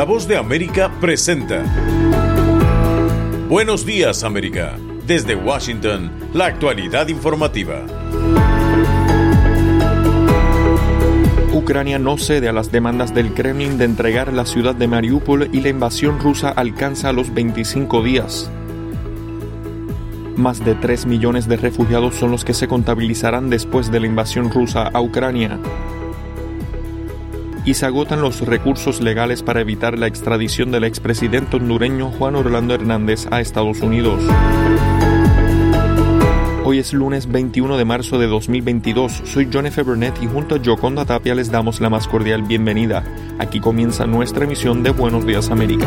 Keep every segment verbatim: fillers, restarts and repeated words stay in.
La Voz de América presenta Buenos Días, América. Desde Washington, la actualidad informativa. Ucrania no cede a las demandas del Kremlin de entregar la ciudad de Mariupol y la invasión rusa alcanza los veinticinco días. Más de tres millones de refugiados son los que se contabilizarán después de la invasión rusa a Ucrania. Y se agotan los recursos legales para evitar la extradición del expresidente hondureño Juan Orlando Hernández a Estados Unidos. Hoy es lunes veintiuno de marzo de dos mil veintidós. Soy John F. Burnett y junto a Yoconda Tapia les damos la más cordial bienvenida. Aquí comienza nuestra emisión de Buenos Días, América.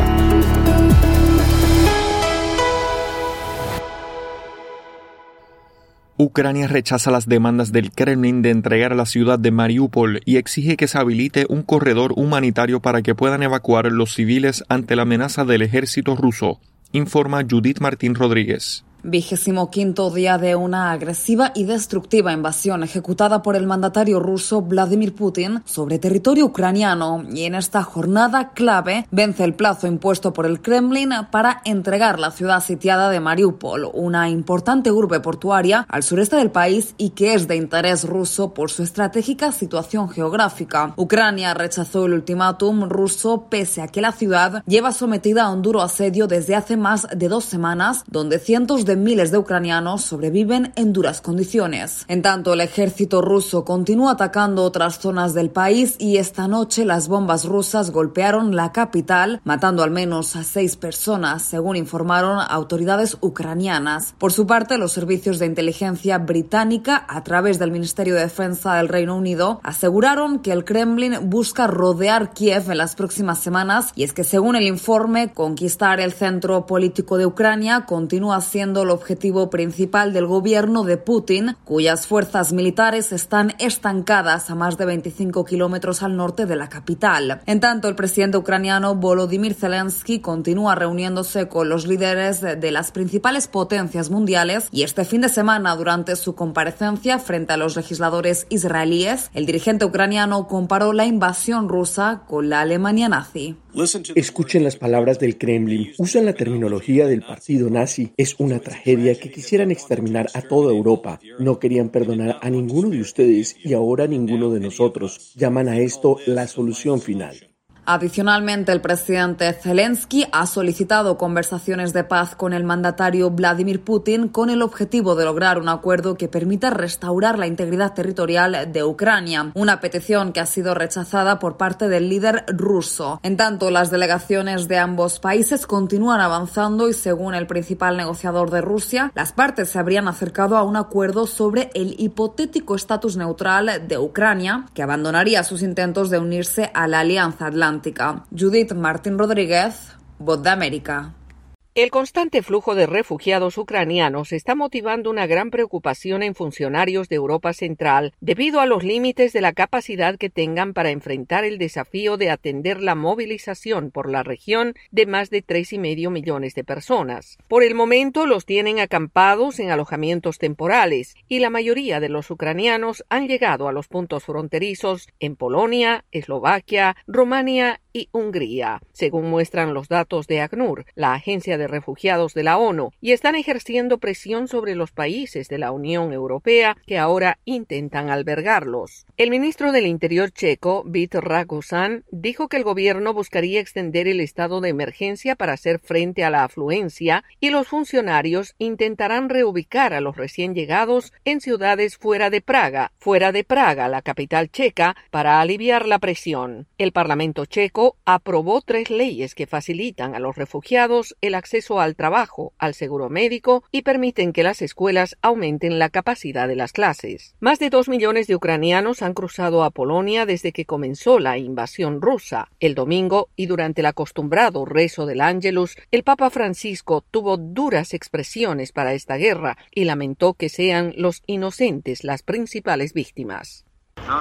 Ucrania rechaza las demandas del Kremlin de entregar la ciudad de Mariupol y exige que se habilite un corredor humanitario para que puedan evacuar los civiles ante la amenaza del ejército ruso, informa Judith Martín Rodríguez. Vigésimo quinto día de una agresiva y destructiva invasión ejecutada por el mandatario ruso Vladimir Putin sobre territorio ucraniano, y en esta jornada clave vence el plazo impuesto por el Kremlin para entregar la ciudad sitiada de Mariupol, una importante urbe portuaria al sureste del país y que es de interés ruso por su estratégica situación geográfica. Ucrania rechazó el ultimátum ruso pese a que la ciudad lleva sometida a un duro asedio desde hace más de dos semanas, donde cientos de miles de ucranianos sobreviven en duras condiciones. En tanto, el ejército ruso continúa atacando otras zonas del país y esta noche las bombas rusas golpearon la capital, matando al menos a seis personas, según informaron autoridades ucranianas. Por su parte, los servicios de inteligencia británica, a través del Ministerio de Defensa del Reino Unido, aseguraron que el Kremlin busca rodear Kiev en las próximas semanas, y es que según el informe, conquistar el centro político de Ucrania continúa siendo el objetivo principal del gobierno de Putin, cuyas fuerzas militares están estancadas a más de veinticinco kilómetros al norte de la capital. En tanto, el presidente ucraniano Volodymyr Zelensky continúa reuniéndose con los líderes de las principales potencias mundiales, y este fin de semana, durante su comparecencia frente a los legisladores israelíes, el dirigente ucraniano comparó la invasión rusa con la Alemania nazi. Escuchen las palabras del Kremlin. Usan la terminología del partido nazi. Es una tragedia que quisieran exterminar a toda Europa. No querían perdonar a ninguno de ustedes y ahora a ninguno de nosotros. Llaman a esto la solución final. Adicionalmente, el presidente Zelensky ha solicitado conversaciones de paz con el mandatario Vladimir Putin con el objetivo de lograr un acuerdo que permita restaurar la integridad territorial de Ucrania, una petición que ha sido rechazada por parte del líder ruso. En tanto, las delegaciones de ambos países continúan avanzando y, según el principal negociador de Rusia, las partes se habrían acercado a un acuerdo sobre el hipotético estatus neutral de Ucrania, que abandonaría sus intentos de unirse a la Alianza Atlántica. Judith Martín Rodríguez, Voz de América. El constante flujo de refugiados ucranianos está motivando una gran preocupación en funcionarios de Europa Central debido a los límites de la capacidad que tengan para enfrentar el desafío de atender la movilización por la región de más de tres y medio millones de personas. Por el momento los tienen acampados en alojamientos temporales y la mayoría de los ucranianos han llegado a los puntos fronterizos en Polonia, Eslovaquia, Rumania y Hungría, según muestran los datos de ACNUR, la agencia de refugiados de la ONU, y están ejerciendo presión sobre los países de la Unión Europea que ahora intentan albergarlos. El ministro del Interior checo, Vít Rakušan, dijo que el gobierno buscaría extender el estado de emergencia para hacer frente a la afluencia y los funcionarios intentarán reubicar a los recién llegados en ciudades fuera de Praga, fuera de Praga, la capital checa, para aliviar la presión. El Parlamento checo aprobó tres leyes que facilitan a los refugiados el acceso al trabajo, al seguro médico y permiten que las escuelas aumenten la capacidad de las clases. Más de dos millones de ucranianos han cruzado a Polonia desde que comenzó la invasión rusa. El domingo, y durante el acostumbrado rezo del Ángelus, el Papa Francisco tuvo duras expresiones para esta guerra y lamentó que sean los inocentes las principales víctimas. No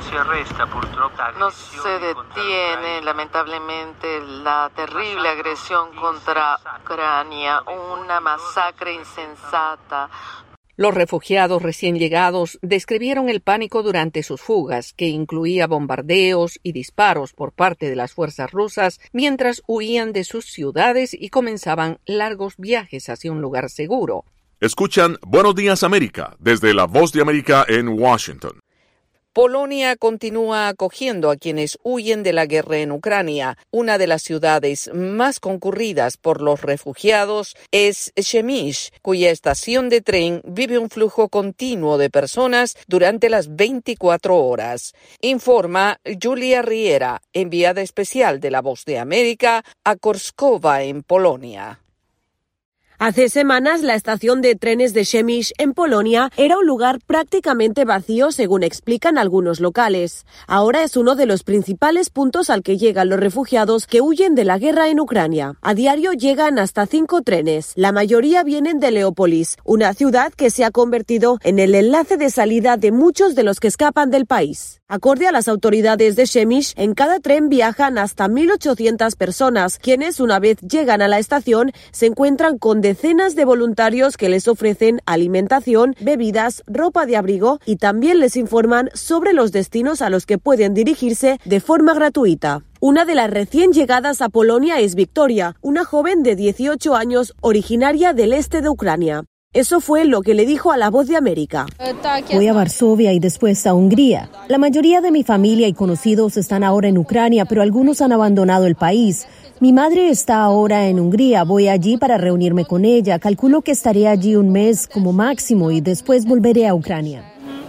se detiene, lamentablemente, la terrible agresión contra Ucrania, una masacre insensata. Los refugiados recién llegados describieron el pánico durante sus fugas, que incluía bombardeos y disparos por parte de las fuerzas rusas mientras huían de sus ciudades y comenzaban largos viajes hacia un lugar seguro. Escuchan Buenos Días América desde La Voz de América en Washington. Polonia continúa acogiendo a quienes huyen de la guerra en Ucrania. Una de las ciudades más concurridas por los refugiados es Przemyśl, cuya estación de tren vive un flujo continuo de personas durante las veinticuatro horas. Informa Julia Riera, enviada especial de La Voz de América a Korskowa, en Polonia. Hace semanas, la estación de trenes de Przemyśl, en Polonia, era un lugar prácticamente vacío, según explican algunos locales. Ahora es uno de los principales puntos al que llegan los refugiados que huyen de la guerra en Ucrania. A diario llegan hasta cinco trenes. La mayoría vienen de Leópolis, una ciudad que se ha convertido en el enlace de salida de muchos de los que escapan del país. Acorde a las autoridades de Przemyśl, en cada tren viajan hasta mil ochocientas personas, quienes, una vez llegan a la estación, se encuentran con decenas de voluntarios que les ofrecen alimentación, bebidas, ropa de abrigo y también les informan sobre los destinos a los que pueden dirigirse de forma gratuita. Una de las recién llegadas a Polonia es Victoria, una joven de dieciocho años originaria del este de Ucrania. Eso fue lo que le dijo a La Voz de América. Fui a Varsovia y después a Hungría. La mayoría de mi familia y conocidos están ahora en Ucrania, pero algunos han abandonado el país. Mi madre está ahora en Hungría. Voy allí para reunirme con ella. Calculo que estaré allí un mes como máximo y después volveré a Ucrania.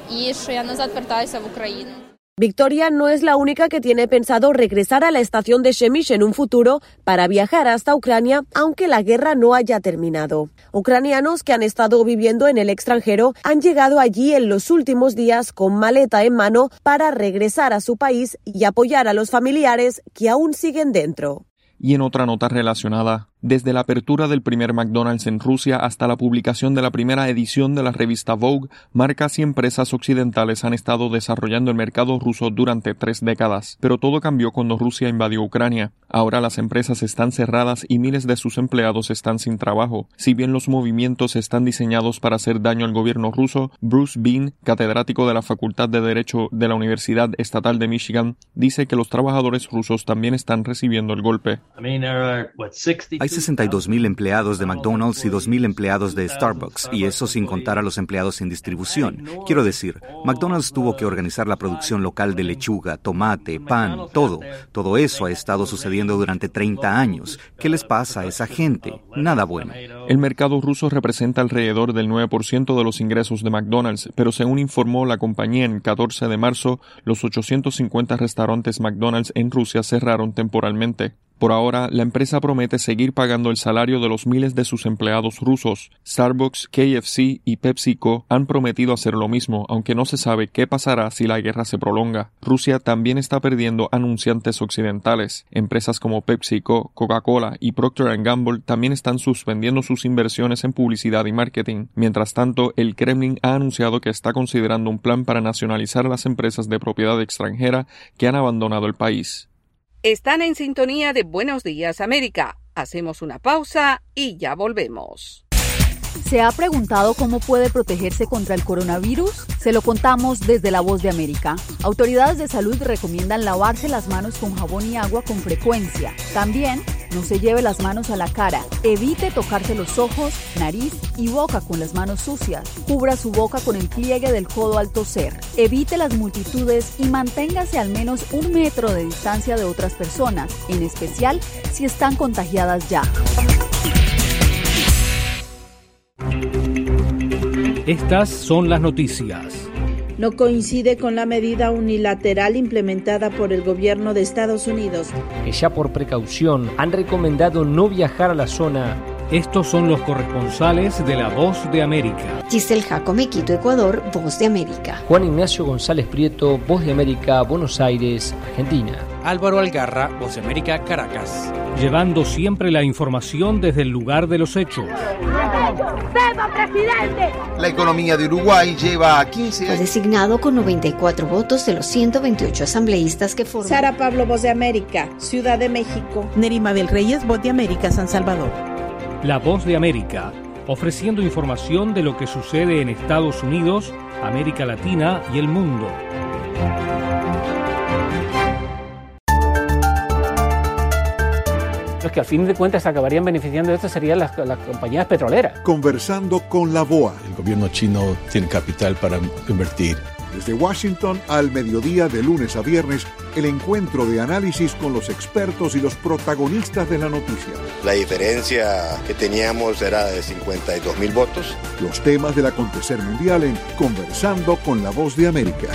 Victoria no es la única que tiene pensado regresar a la estación de Przemyśl en un futuro para viajar hasta Ucrania, aunque la guerra no haya terminado. Ucranianos que han estado viviendo en el extranjero han llegado allí en los últimos días con maleta en mano para regresar a su país y apoyar a los familiares que aún siguen dentro. Y en otra nota relacionada, desde la apertura del primer McDonald's en Rusia hasta la publicación de la primera edición de la revista Vogue, marcas y empresas occidentales han estado desarrollando el mercado ruso durante tres décadas. Pero todo cambió cuando Rusia invadió Ucrania. Ahora las empresas están cerradas y miles de sus empleados están sin trabajo. Si bien los movimientos están diseñados para hacer daño al gobierno ruso, Bruce Bean, catedrático de la Facultad de Derecho de la Universidad Estatal de Michigan, dice que los trabajadores rusos también están recibiendo el golpe. Hay sesenta y dos mil empleados de McDonald's y dos mil empleados de Starbucks, y eso sin contar a los empleados en distribución. Quiero decir, McDonald's tuvo que organizar la producción local de lechuga, tomate, pan, todo. Todo eso ha estado sucediendo durante treinta años. ¿Qué les pasa a esa gente? Nada bueno. El mercado ruso representa alrededor del nueve por ciento de los ingresos de McDonald's, pero según informó la compañía en catorce de marzo, los ochocientos cincuenta restaurantes McDonald's en Rusia cerraron temporalmente. Por ahora, la empresa promete seguir pagando el salario de los miles de sus empleados rusos. Starbucks, K F C y PepsiCo han prometido hacer lo mismo, aunque no se sabe qué pasará si la guerra se prolonga. Rusia también está perdiendo anunciantes occidentales. Empresas como PepsiCo, Coca-Cola y Procter and Gamble también están suspendiendo sus inversiones en publicidad y marketing. Mientras tanto, el Kremlin ha anunciado que está considerando un plan para nacionalizar las empresas de propiedad extranjera que han abandonado el país. Están en sintonía de Buenos Días América. Hacemos una pausa y ya volvemos. ¿Se ha preguntado cómo puede protegerse contra el coronavirus? Se lo contamos desde La Voz de América. Autoridades de salud recomiendan lavarse las manos con jabón y agua con frecuencia. También, no se lleve las manos a la cara. Evite tocarse los ojos, nariz y boca con las manos sucias. Cubra su boca con el pliegue del codo al toser. Evite las multitudes y manténgase al menos un metro de distancia de otras personas, en especial si están contagiadas ya. Estas son las noticias. No coincide con la medida unilateral implementada por el gobierno de Estados Unidos, que ya por precaución han recomendado no viajar a la zona. Estos son los corresponsales de La Voz de América. Giselle Jacome, Quito, Ecuador, Voz de América. Juan Ignacio González Prieto, Voz de América, Buenos Aires, Argentina. Álvaro Algarra, Voz de América, Caracas. Llevando siempre la información desde el lugar de los hechos. La economía de Uruguay lleva a quince años. Fue designado con noventa y cuatro votos de los ciento veintiocho asambleístas que forman. Sara Pablo, Voz de América, Ciudad de México. Nerima Mabel Reyes, Voz de América, San Salvador. La Voz de América, ofreciendo información de lo que sucede en Estados Unidos, América Latina y el mundo. Los que al fin de cuentas acabarían beneficiando de esto serían las, las compañías petroleras. Conversando con la B O A. El gobierno chino tiene capital para invertir. Desde Washington al mediodía de lunes a viernes, el encuentro de análisis con los expertos y los protagonistas de la noticia. La diferencia que teníamos era de cincuenta y dos mil votos. Los temas del acontecer mundial en Conversando con la Voz de América.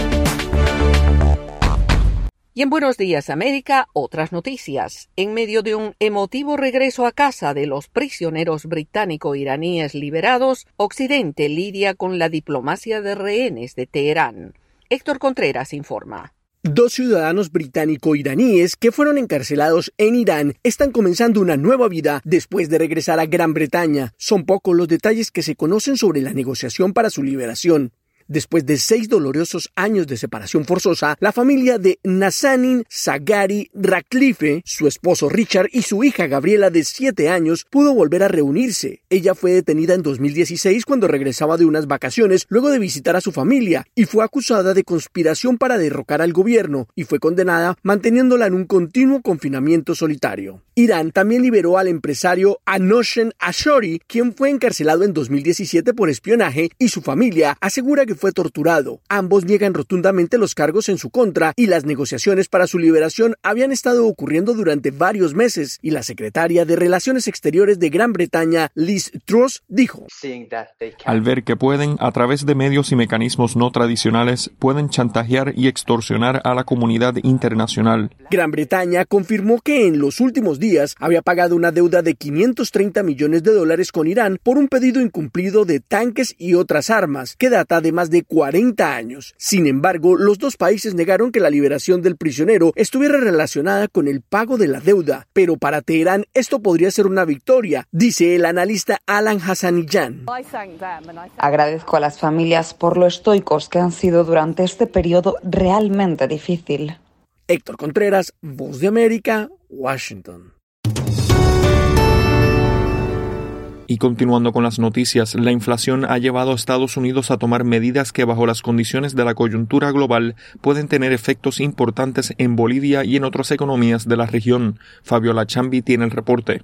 Y en Buenos Días América, otras noticias. En medio de un emotivo regreso a casa de los prisioneros británico-iraníes liberados, Occidente lidia con la diplomacia de rehenes de Teherán. Héctor Contreras informa. Dos ciudadanos británico-iraníes que fueron encarcelados en Irán están comenzando una nueva vida después de regresar a Gran Bretaña. Son pocos los detalles que se conocen sobre la negociación para su liberación. Después de seis dolorosos años de separación forzosa, la familia de Nazanin Zaghari Ratcliffe, su esposo Richard y su hija Gabriela de siete años pudo volver a reunirse. Ella fue detenida en dos mil dieciséis cuando regresaba de unas vacaciones luego de visitar a su familia y fue acusada de conspiración para derrocar al gobierno y fue condenada manteniéndola en un continuo confinamiento solitario. Irán también liberó al empresario Anoshen Ashori, quien fue encarcelado en dos mil diecisiete por espionaje, y su familia asegura que fue torturado. Ambos niegan rotundamente los cargos en su contra y las negociaciones para su liberación habían estado ocurriendo durante varios meses y la secretaria de Relaciones Exteriores de Gran Bretaña, Liz Truss, dijo: Al ver que pueden, a través de medios y mecanismos no tradicionales, pueden chantajear y extorsionar a la comunidad internacional. Gran Bretaña confirmó que en los últimos días había pagado una deuda de quinientos treinta millones de dólares con Irán por un pedido incumplido de tanques y otras armas que data de más de cuarenta años. Sin embargo, los dos países negaron que la liberación del prisionero estuviera relacionada con el pago de la deuda, pero para Teherán esto podría ser una victoria, dice el analista Alan Hassaniyan. Agradezco a las familias por lo estoicos que han sido durante este periodo realmente difícil. Héctor Contreras, Voz de América, Washington. Y continuando con las noticias, la inflación ha llevado a Estados Unidos a tomar medidas que bajo las condiciones de la coyuntura global pueden tener efectos importantes en Bolivia y en otras economías de la región. Fabiola Chambi tiene el reporte.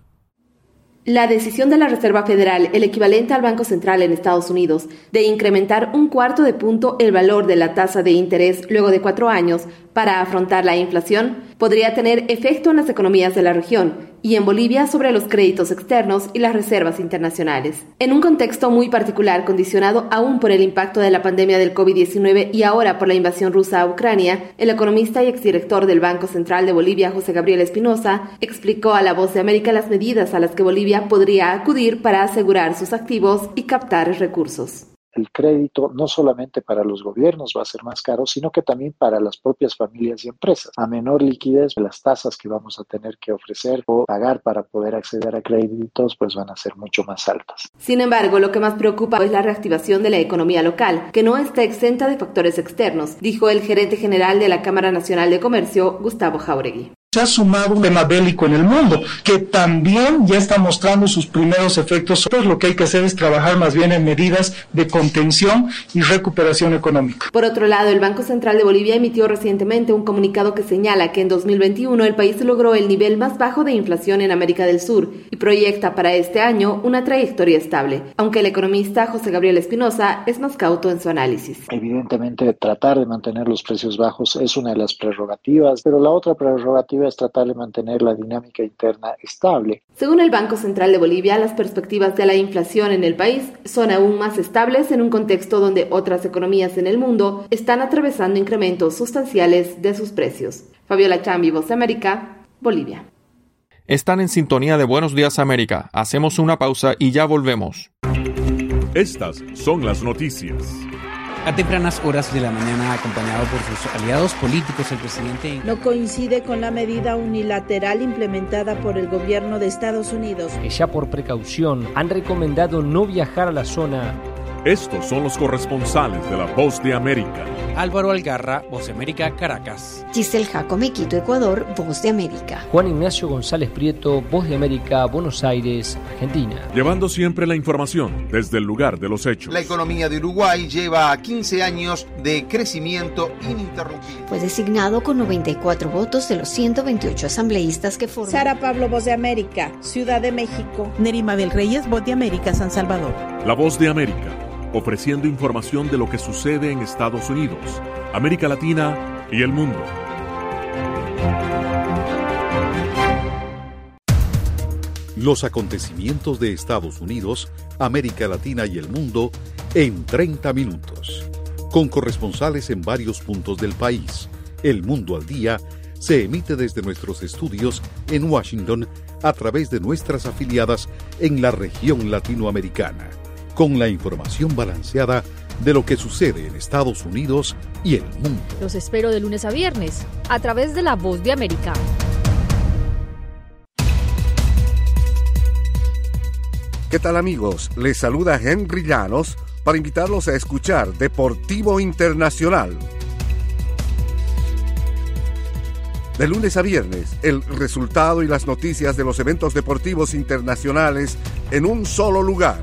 La decisión de la Reserva Federal, el equivalente al Banco Central en Estados Unidos, de incrementar un cuarto de punto el valor de la tasa de interés luego de cuatro años para afrontar la inflación, podría tener efecto en las economías de la región y en Bolivia sobre los créditos externos y las reservas internacionales. En un contexto muy particular condicionado aún por el impacto de la pandemia del COVID diecinueve y ahora por la invasión rusa a Ucrania, el economista y exdirector del Banco Central de Bolivia, José Gabriel Espinosa, explicó a La Voz de América las medidas a las que Bolivia podría acudir para asegurar sus activos y captar recursos. El crédito no solamente para los gobiernos va a ser más caro, sino que también para las propias familias y empresas. A menor liquidez, las tasas que vamos a tener que ofrecer o pagar para poder acceder a créditos pues van a ser mucho más altas. Sin embargo, lo que más preocupa es la reactivación de la economía local, que no está exenta de factores externos, dijo el gerente general de la Cámara Nacional de Comercio, Gustavo Jáuregui. Se ha sumado un tema bélico en el mundo, que también ya está mostrando sus primeros efectos. Pues lo que hay que hacer es trabajar más bien en medidas de contención y recuperación económica. Por otro lado, el Banco Central de Bolivia emitió recientemente un comunicado que señala que en dos mil veintiuno el país logró el nivel más bajo de inflación en América del Sur y proyecta para este año una trayectoria estable, aunque el economista José Gabriel Espinosa es más cauto en su análisis. Evidentemente, tratar de mantener los precios bajos es una de las prerrogativas, pero la otra prerrogativa es tratar de mantener la dinámica interna estable. Según el Banco Central de Bolivia, las perspectivas de la inflación en el país son aún más estables en un contexto donde otras economías en el mundo están atravesando incrementos sustanciales de sus precios. Fabiola Chambi, Voz de América, Bolivia. Están en sintonía de Buenos Días América. Hacemos una pausa y ya volvemos. Estas son las noticias. A tempranas horas de la mañana, acompañado por sus aliados políticos, el presidente no coincide con la medida unilateral implementada por el gobierno de Estados Unidos, que ya por precaución han recomendado no viajar a la zona Estos son los corresponsales de La Voz de América. Álvaro Algarra, Voz de América, Caracas. Giselle Jacome, Quito, Ecuador, Voz de América. Juan Ignacio González Prieto, Voz de América, Buenos Aires, Argentina. Llevando siempre la información desde el lugar de los hechos. La economía de Uruguay lleva quince años de crecimiento ininterrumpido. Fue designado con noventa y cuatro votos de los ciento veintiocho asambleístas que forman. Sara Pablo, Voz de América, Ciudad de México. Nerima Bel Reyes, Voz de América, San Salvador. La Voz de América, ofreciendo información de lo que sucede en Estados Unidos, América Latina y el mundo. Los acontecimientos de Estados Unidos, América Latina y el mundo en treinta minutos. Con corresponsales en varios puntos del país. El Mundo al Día se emite desde nuestros estudios en Washington a través de nuestras afiliadas en la región latinoamericana, con la información balanceada de lo que sucede en Estados Unidos y el mundo. Los espero de lunes a viernes, a través de La Voz de América. ¿Qué tal, amigos? Les saluda Henry Llanos para invitarlos a escuchar Deportivo Internacional. De lunes a viernes, el resultado y las noticias de los eventos deportivos internacionales en un solo lugar.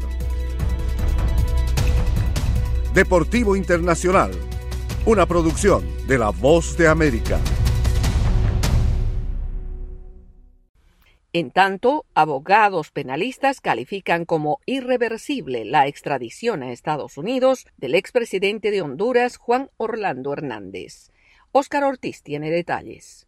Deportivo Internacional, una producción de La Voz de América. En tanto, abogados penalistas califican como irreversible la extradición a Estados Unidos del expresidente de Honduras, Juan Orlando Hernández. Óscar Ortiz tiene detalles.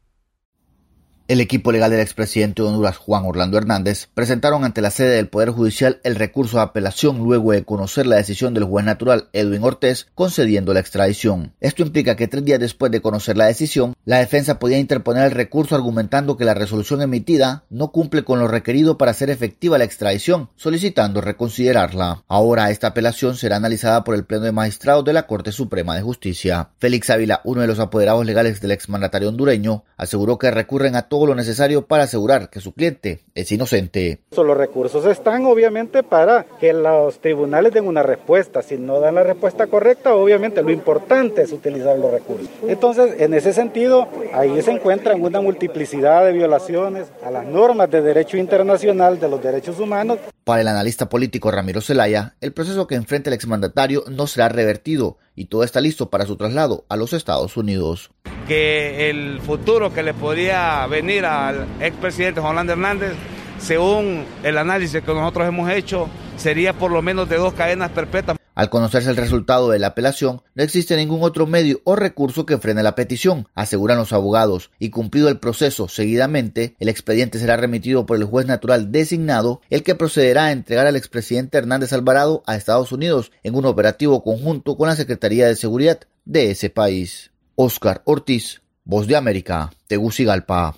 El equipo legal del expresidente de Honduras, Juan Orlando Hernández, presentaron ante la sede del Poder Judicial el recurso de apelación luego de conocer la decisión del juez natural Edwin Ortiz concediendo la extradición. Esto implica que tres días después de conocer la decisión, la defensa podía interponer el recurso argumentando que la resolución emitida no cumple con lo requerido para hacer efectiva la extradición, solicitando reconsiderarla. Ahora esta apelación será analizada por el Pleno de Magistrados de la Corte Suprema de Justicia. Félix Ávila, uno de los apoderados legales del exmandatario hondureño, aseguró que recurren a todo lo necesario para asegurar que su cliente es inocente. Los recursos están obviamente para que los tribunales den una respuesta. Si no dan la respuesta correcta, obviamente lo importante es utilizar los recursos. Entonces, en ese sentido, ahí se encuentran una multiplicidad de violaciones a las normas de derecho internacional de los derechos humanos. Para el analista político Ramiro Zelaya, el proceso que enfrenta el exmandatario no será revertido y todo está listo para su traslado a los Estados Unidos. Que el futuro que le podría venir al expresidente Juan Orlando Hernández, según el análisis que nosotros hemos hecho, sería por lo menos de dos cadenas perpetuas. Al conocerse el resultado de la apelación, no existe ningún otro medio o recurso que frene la petición, aseguran los abogados, y cumplido el proceso seguidamente, el expediente será remitido por el juez natural designado, el que procederá a entregar al expresidente Hernández Alvarado a Estados Unidos en un operativo conjunto con la Secretaría de Seguridad de ese país. Óscar Ortiz, Voz de América, Tegucigalpa.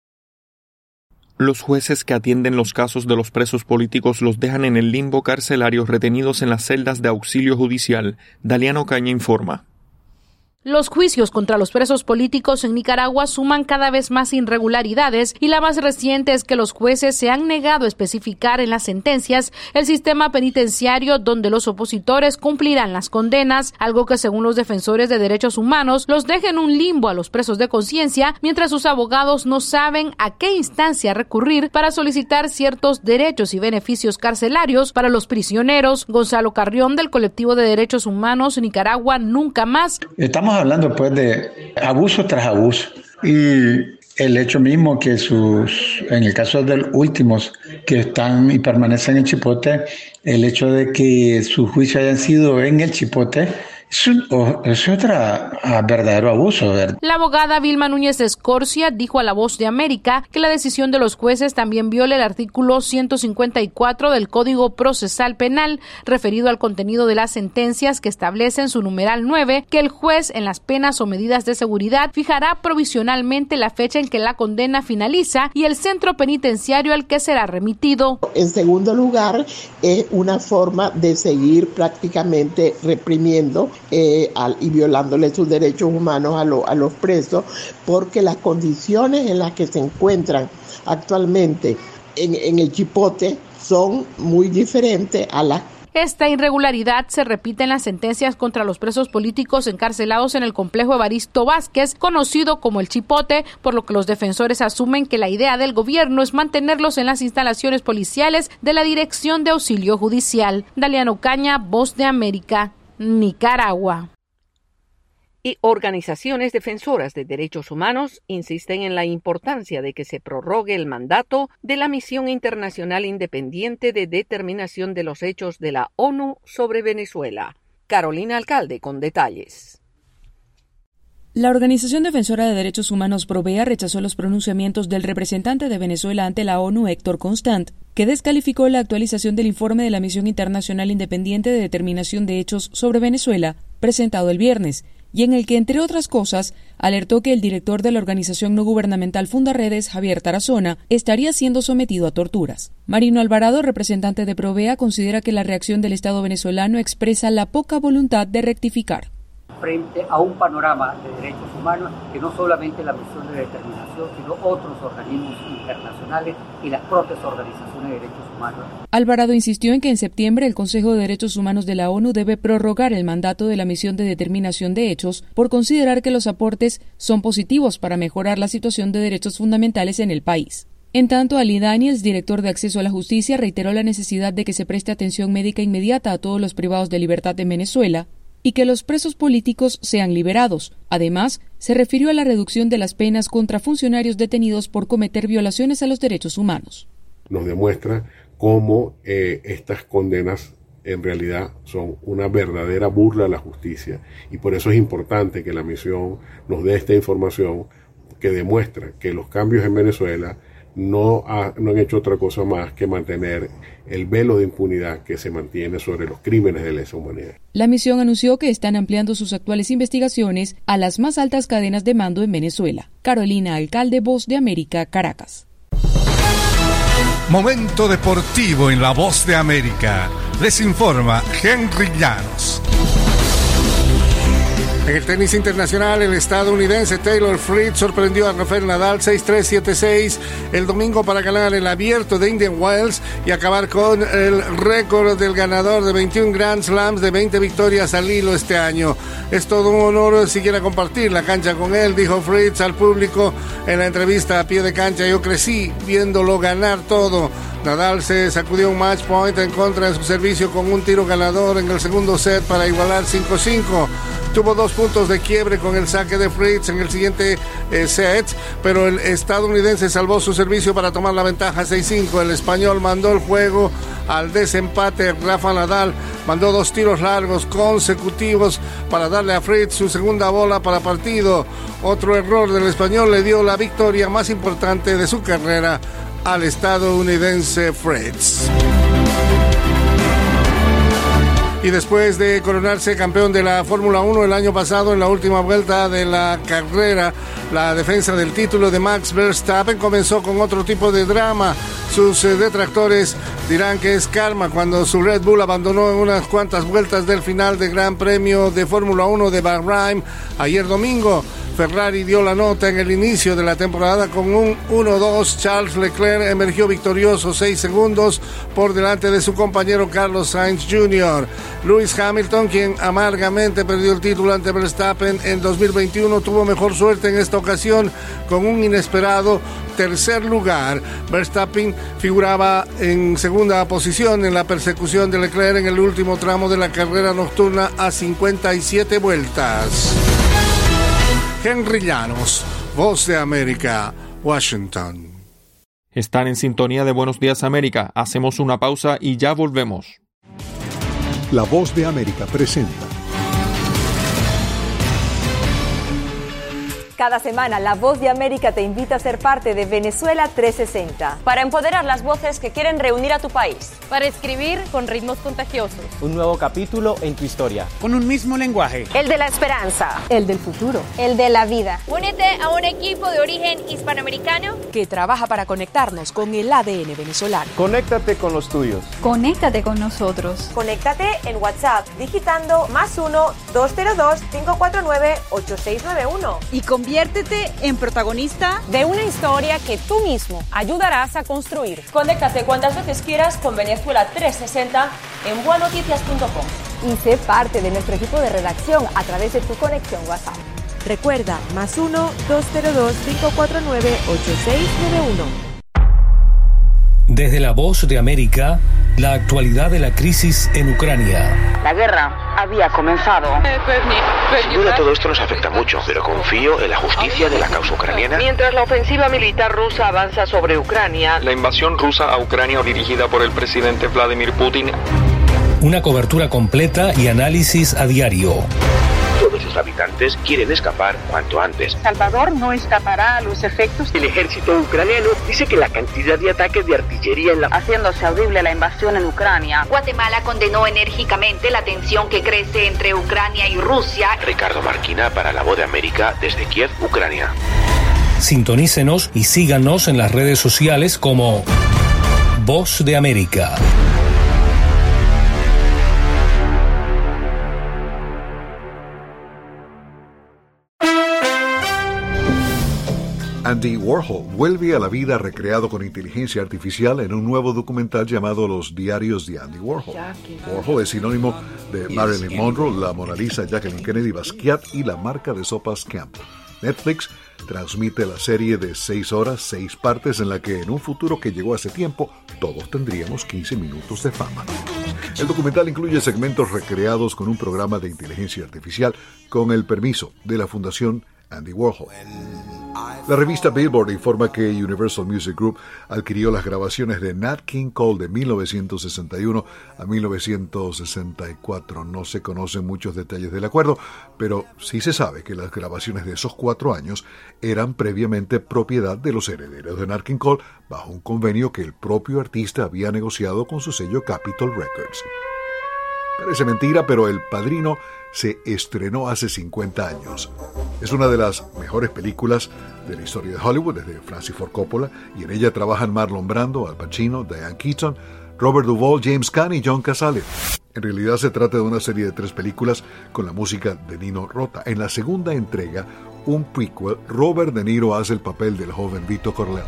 Los jueces que atienden los casos de los presos políticos los dejan en el limbo carcelario retenidos en las celdas de auxilio judicial. Daliano Caña informa. Los juicios contra los presos políticos en Nicaragua suman cada vez más irregularidades y la más reciente es que los jueces se han negado a especificar en las sentencias el sistema penitenciario donde los opositores cumplirán las condenas, algo que según los defensores de derechos humanos los deja en un limbo a los presos de conciencia, mientras sus abogados no saben a qué instancia recurrir para solicitar ciertos derechos y beneficios carcelarios para los prisioneros. Gonzalo Carrión, del colectivo de derechos humanos Nicaragua Nunca Más. Estamos hablando pues de abuso tras abuso y el hecho mismo que sus, en el caso de los últimos que están y permanecen en Chipote, el hecho de que sus juicios hayan sido en el Chipote es, un, es otro verdadero abuso, ¿verdad? La abogada Vilma Núñez de Escorcia dijo a La Voz de América que la decisión de los jueces también viola el artículo ciento cincuenta y cuatro del Código Procesal Penal, referido al contenido de las sentencias que establece en su numeral nueve que el juez en las penas o medidas de seguridad fijará provisionalmente la fecha en que la condena finaliza y el centro penitenciario al que será remitido. En segundo lugar, es una forma de seguir prácticamente reprimiendo Eh, al, y violándole sus derechos humanos a, lo, a los presos, porque las condiciones en las que se encuentran actualmente en, en el Chipote son muy diferentes a las Esta irregularidad se repite en las sentencias contra los presos políticos encarcelados en el complejo Evaristo Vázquez, conocido como el Chipote, por lo que los defensores asumen que la idea del gobierno es mantenerlos en las instalaciones policiales de la Dirección de Auxilio Judicial. Daliana Ocaña, Voz de América, Nicaragua. Y organizaciones defensoras de derechos humanos insisten en la importancia de que se prorrogue el mandato de la Misión Internacional Independiente de Determinación de los Hechos de la ONU sobre Venezuela. Carolina Alcalde con detalles. La Organización Defensora de Derechos Humanos Provea rechazó los pronunciamientos del representante de Venezuela ante la ONU, Héctor Constant, que descalificó la actualización del informe de la Misión Internacional Independiente de Determinación de Hechos sobre Venezuela, presentado el viernes, y en el que, entre otras cosas, alertó que el director de la organización no gubernamental Fundaredes, Javier Tarazona, estaría siendo sometido a torturas. Marino Alvarado, representante de Provea, considera que la reacción del Estado venezolano expresa la poca voluntad de rectificar. Frente a un panorama de derechos humanos que no solamente la misión de determinación, sino otros organismos internacionales y las propias organizaciones de derechos humanos. Alvarado insistió en que en septiembre el Consejo de Derechos Humanos de la ONU debe prorrogar el mandato de la misión de determinación de hechos por considerar que los aportes son positivos para mejorar la situación de derechos fundamentales en el país. En tanto, Ali Daniels, director de Acceso a la Justicia, reiteró la necesidad de que se preste atención médica inmediata a todos los privados de libertad en Venezuela y que los presos políticos sean liberados. Además, se refirió a la reducción de las penas contra funcionarios detenidos por cometer violaciones a los derechos humanos. Nos demuestra cómo eh, estas condenas en realidad son una verdadera burla a la justicia, y por eso es importante que la misión nos dé esta información que demuestra que los cambios en Venezuela no, ha, no han hecho otra cosa más que mantener el velo de impunidad que se mantiene sobre los crímenes de lesa humanidad. La misión anunció que están ampliando sus actuales investigaciones a las más altas cadenas de mando en Venezuela. Carolina Alcalde, Voz de América, Caracas. Momento deportivo en La Voz de América. Les informa Henry Llanos. En el tenis internacional, el estadounidense Taylor Fritz sorprendió a Rafael Nadal seis tres siete seis el domingo para ganar el Abierto de Indian Wells y acabar con el récord del ganador de veintiún Grand Slams de veinte victorias al hilo este año. Es todo un honor siquiera compartir la cancha con él, dijo Fritz al público en la entrevista a pie de cancha. Yo crecí viéndolo ganar todo. Nadal se sacudió un match point en contra de su servicio con un tiro ganador en el segundo set para igualar cinco cinco. Tuvo dos puntos de quiebre con el saque de Fritz en el siguiente eh, set, pero el estadounidense salvó su servicio para tomar la ventaja seis cinco. El español mandó el juego al desempate. Rafa Nadal mandó dos tiros largos consecutivos para darle a Fritz su segunda bola para partido. Otro error del español le dio la victoria más importante de su carrera al estadounidense Fritz. Y después de coronarse campeón de la Fórmula uno el año pasado en la última vuelta de la carrera, la defensa del título de Max Verstappen comenzó con otro tipo de drama. Sus eh, detractores dirán que es karma cuando su Red Bull abandonó en unas cuantas vueltas del final del Gran Premio de Fórmula uno de Bahrein ayer domingo. Ferrari dio la nota en el inicio de la temporada con un uno dos. Charles Leclerc emergió victorioso seis segundos por delante de su compañero Carlos Sainz junior Lewis Hamilton, quien amargamente perdió el título ante Verstappen en dos mil veintiuno, tuvo mejor suerte en esta ocasión con un inesperado tercer lugar. Verstappen figuraba en segunda posición en la persecución de Leclerc en el último tramo de la carrera nocturna a cincuenta y siete vueltas. Henry Llanos, Voz de América, Washington. Están en sintonía de Buenos Días América. Hacemos una pausa y ya volvemos. La Voz de América presenta. Cada semana, La Voz de América te invita a ser parte de Venezuela trescientos sesenta. Para empoderar las voces que quieren reunir a tu país. Para escribir con ritmos contagiosos. Un nuevo capítulo en tu historia. Con un mismo lenguaje. El de la esperanza. El del futuro. El de la vida. Únete a un equipo de origen hispanoamericano que trabaja para conectarnos con el A D N venezolano. Conéctate con los tuyos. Conéctate con nosotros. Conéctate en WhatsApp digitando más uno dos cero dos cinco cuatro nueve ocho seis nueve uno. Y con Conviértete en protagonista de una historia que tú mismo ayudarás a construir. Conéctate cuantas veces quieras con Venezuela trescientos sesenta en bua noticias punto com y sé parte de nuestro equipo de redacción a través de tu conexión WhatsApp. Recuerda, más uno, dos cero dos, cinco cuatro nueve, ocho seis nueve uno. Desde La Voz de América, la actualidad de la crisis en Ucrania. La guerra había comenzado. Sin duda todo esto nos afecta mucho, pero confío en la justicia de la causa ucraniana. Mientras la ofensiva militar rusa avanza sobre Ucrania, la invasión rusa a Ucrania dirigida por el presidente Vladimir Putin. Una cobertura completa y análisis a diario. Todos sus habitantes quieren escapar cuanto antes. Salvador no escapará a los efectos. El ejército ucraniano dice que la cantidad de ataques de artillería en la... haciéndose audible la invasión en Ucrania. Guatemala condenó enérgicamente la tensión que crece entre Ucrania y Rusia. Ricardo Marquina para La Voz de América desde Kiev, Ucrania. Sintonícenos y síganos en las redes sociales como Voz de América. Andy Warhol vuelve a la vida recreado con inteligencia artificial en un nuevo documental llamado Los Diarios de Andy Warhol. Warhol es sinónimo de Marilyn Monroe, la Mona Lisa, Jacqueline Kennedy, Basquiat y la marca de sopas Campbell. Netflix transmite la serie de seis horas, seis partes, en la que en un futuro que llegó hace tiempo, todos tendríamos quince minutos de fama. El documental incluye segmentos recreados con un programa de inteligencia artificial con el permiso de la Fundación Andy Warhol. La revista Billboard informa que Universal Music Group adquirió las grabaciones de Nat King Cole de mil novecientos sesenta y uno a mil novecientos sesenta y cuatro. No se conocen muchos detalles del acuerdo, pero sí se sabe que las grabaciones de esos cuatro años eran previamente propiedad de los herederos de Nat King Cole bajo un convenio que el propio artista había negociado con su sello Capitol Records. Parece mentira, pero El Padrino se estrenó hace cincuenta años. Es una de las mejores películas de la historia de Hollywood, desde Francis Ford Coppola, y en ella trabajan Marlon Brando, Al Pacino, Diane Keaton, Robert Duvall, James Caan y John Cazale. En realidad se trata de una serie de tres películas con la música de Nino Rota. En la segunda entrega, un prequel, Robert De Niro hace el papel del joven Vito Corleone.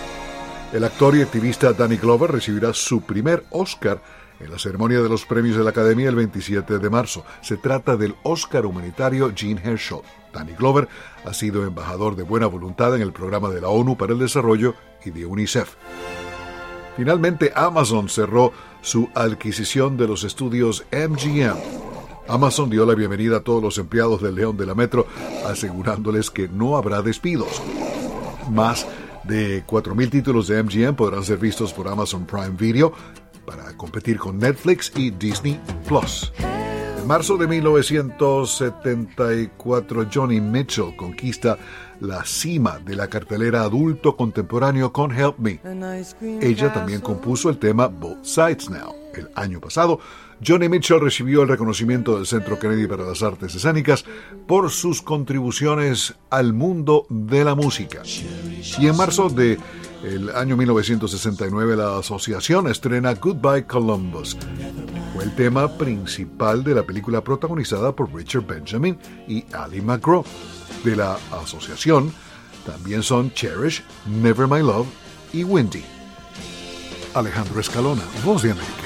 El actor y activista Danny Glover recibirá su primer Oscar en la ceremonia de los premios de la Academia el veintisiete de marzo. Se trata del Oscar humanitario Jean Hersholt. Danny Glover ha sido embajador de buena voluntad en el programa de la ONU para el Desarrollo y de UNICEF. Finalmente, Amazon cerró su adquisición de los estudios M G M. Amazon dio la bienvenida a todos los empleados del León de la Metro, asegurándoles que no habrá despidos. Más de cuatro mil títulos de M G M podrán ser vistos por Amazon Prime Video para competir con Netflix y Disney Plus. En marzo de mil novecientos setenta y cuatro, Joni Mitchell conquista la cima de la cartelera adulto contemporáneo con Help Me. Ella también compuso el tema Both Sides Now. El año pasado, Joni Mitchell recibió el reconocimiento del Centro Kennedy para las Artes Escénicas por sus contribuciones al mundo de la música. Y en marzo de el año mil novecientos sesenta y nueve, la asociación estrena Goodbye Columbus. Fue el tema principal de la película protagonizada por Richard Benjamin y Ali MacGraw. De la asociación también son Cherish, Never My Love y Windy. Alejandro Escalona, Voz de América.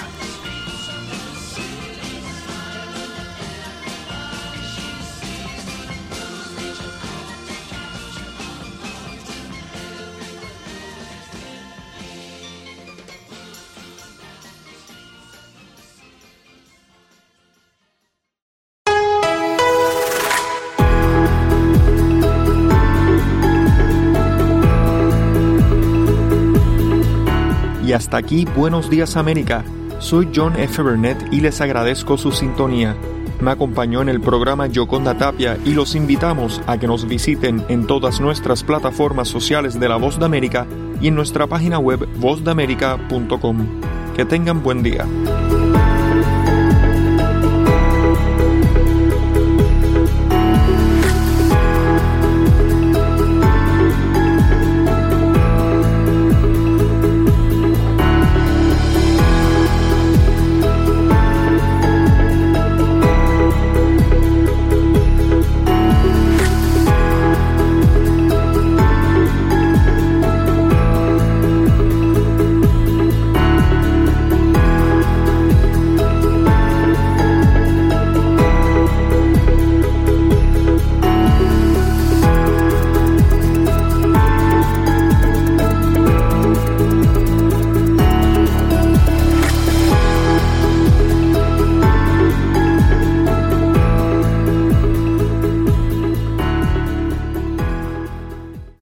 Y hasta aquí, Buenos Días América. Soy John F. Burnett y les agradezco su sintonía. Me acompañó en el programa Yoconda Tapia y los invitamos a que nos visiten en todas nuestras plataformas sociales de La Voz de América y en nuestra página web voz de américa punto com. Que tengan buen día.